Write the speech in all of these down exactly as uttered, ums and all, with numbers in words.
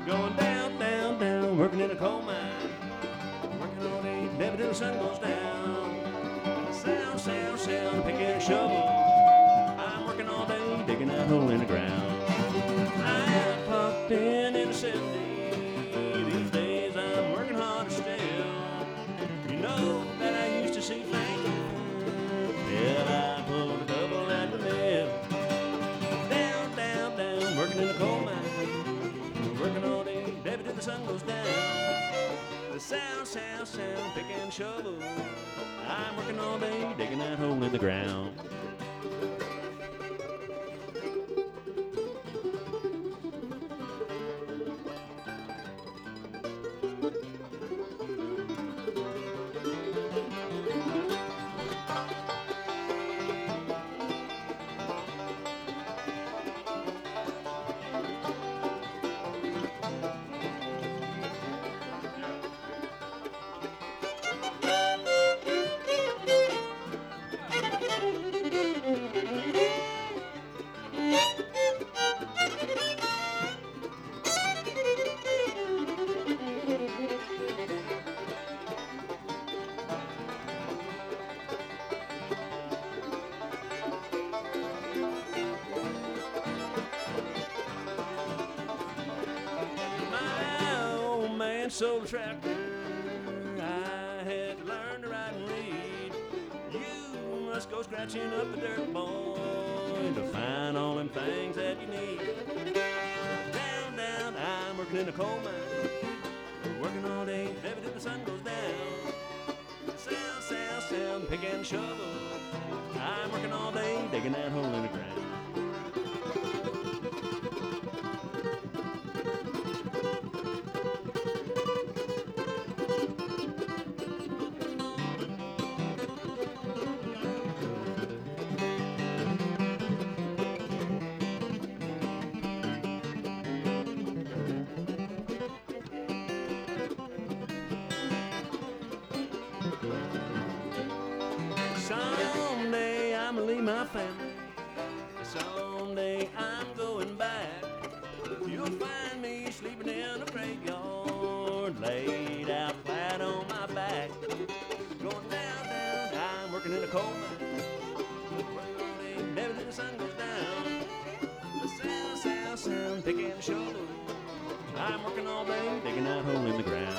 Going down, down, down, working in a coal mine. Working all day, never till the sun goes down. Sound, sound, sound, picking a shovel. I'm working all day, digging that hole in the ground. I popped in in the seventies. These days I'm working harder still. You know that I used to see flanking. Well, I pulled a double at the mill. Down, down, down, working in the coal mine. Working all day, baby, till the sun goes down. The sound, sound, sound, pick and shovel. I'm working all day, digging that hole in the ground. Sold a tractor, I had to learn to ride and read. You must go scratching up the dirt, boy, to find all them things that you need. Down, down, I'm working in a coal mine. Working all day, baby, till the sun goes down. Sound, sound, sound, pick and shovel. I'm working all day, digging that hole in the ground. Someday I'm gonna leave my family. Someday I'm going back. You'll find me sleeping in a graveyard, laid out flat on my back. Going down, down, I'm working in a coal mine. Working all day, never till the sun goes down. The sound, sound, sound, picking a shovel. I'm working all day, digging that hole in the ground.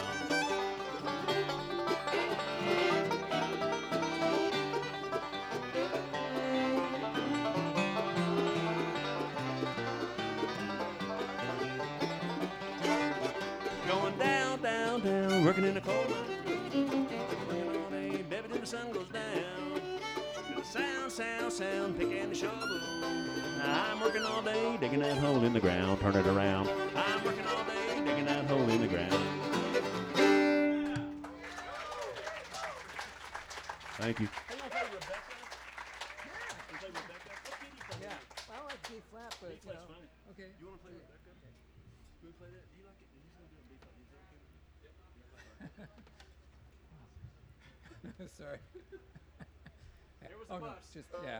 Working in the coal mine, working all day, baby, till the sun goes down. Sound, sound, sound, picking the shovel. I'm working all day, digging that hole in the ground. Turn it around. I'm working all day, digging that hole in the ground. Thank you. Yeah, I like B flat, but you know, okay. You want to play Rebecca? Okay. You want to play that? Do you like it? He's going to do it B flat. Sorry. There was oh a no, bus. it's just yeah.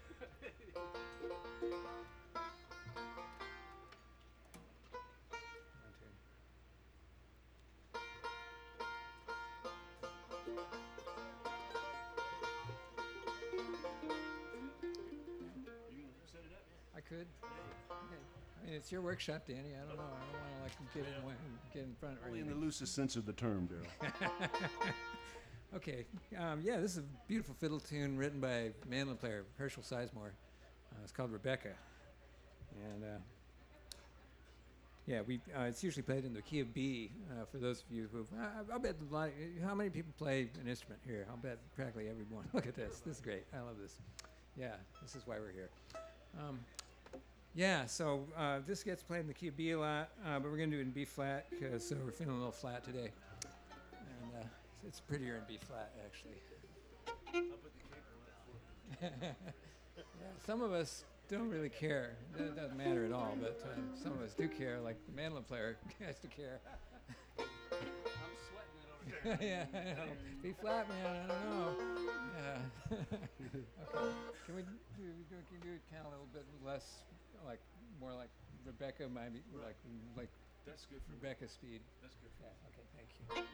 I could. Okay. I mean, it's your workshop, Danny. I don't know. I don't want to like get in, get in front or Only in anything. the loosest sense of the term, Daryl. Okay, um, yeah, this is a beautiful fiddle tune written by mandolin player Herschel Sizemore. Uh, it's called Rebecca, and uh, yeah, we uh, it's usually played in the key of B. Uh, for those of you who, uh, I'll bet a lot. How many people play an instrument here? I'll bet practically everyone. Look at this. This is great. I love this. Yeah, this is why we're here. Um, yeah, so uh, this gets played in the key of B a lot, uh, but we're gonna do it in B flat because so we're feeling a little flat today. And, uh, it's prettier in B flat, actually. Yeah, some of us don't really care. It doesn't matter at all, but uh, some of us do care, like the mandolin player has to care. I'm sweating it over here. Yeah, I know. B flat, man, I don't know. Yeah. Okay. Can we do, do, can we do it kind of a little bit less, like, more like Rebecca, maybe, like, like That's good for me. Rebecca Speed. That's good for Yeah, me. okay, thank you.